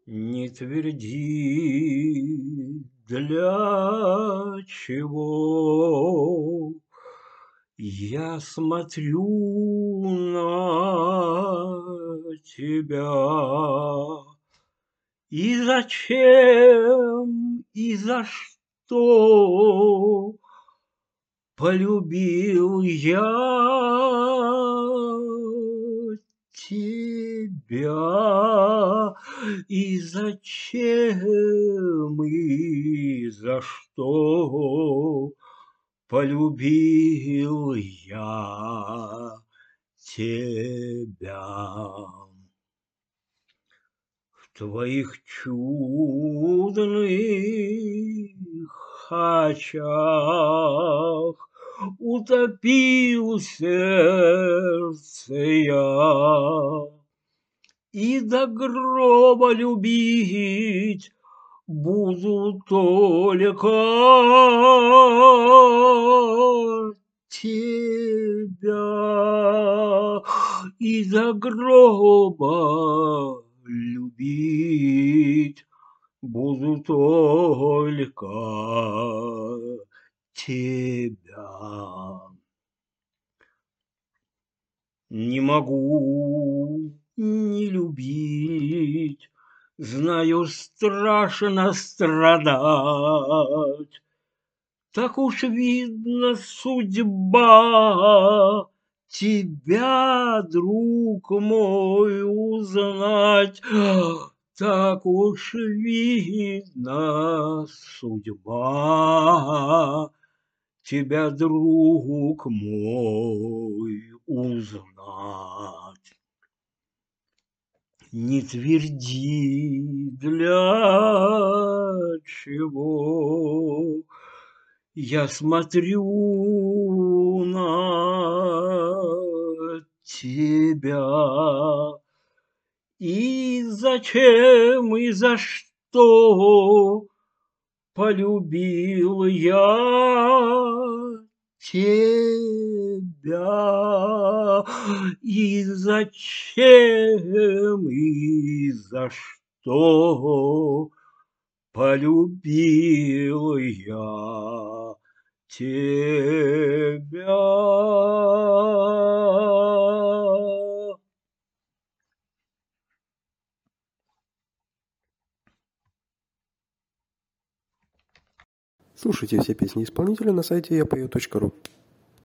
Не тверди, для чего я смотрю на тебя. И зачем, и за что полюбил я тебя, и зачем, и за что полюбил я тебя. В твоих чудных очах утопил сердце я, и до гроба любить буду только тебя, и до гроба любить буду только тебя. Не могу не любить, знаю, страшно страдать. Так уж видно судьба тебя, друг мой, узнать. Так уж видно судьба тебя, друг мой, узнать. Не тверди, для чего я смотрю на тебя, и зачем, и за что полюбил я тебя, и зачем, и за что полюбил я тебя. Слушайте все песни исполнителя на сайте yapою.ru.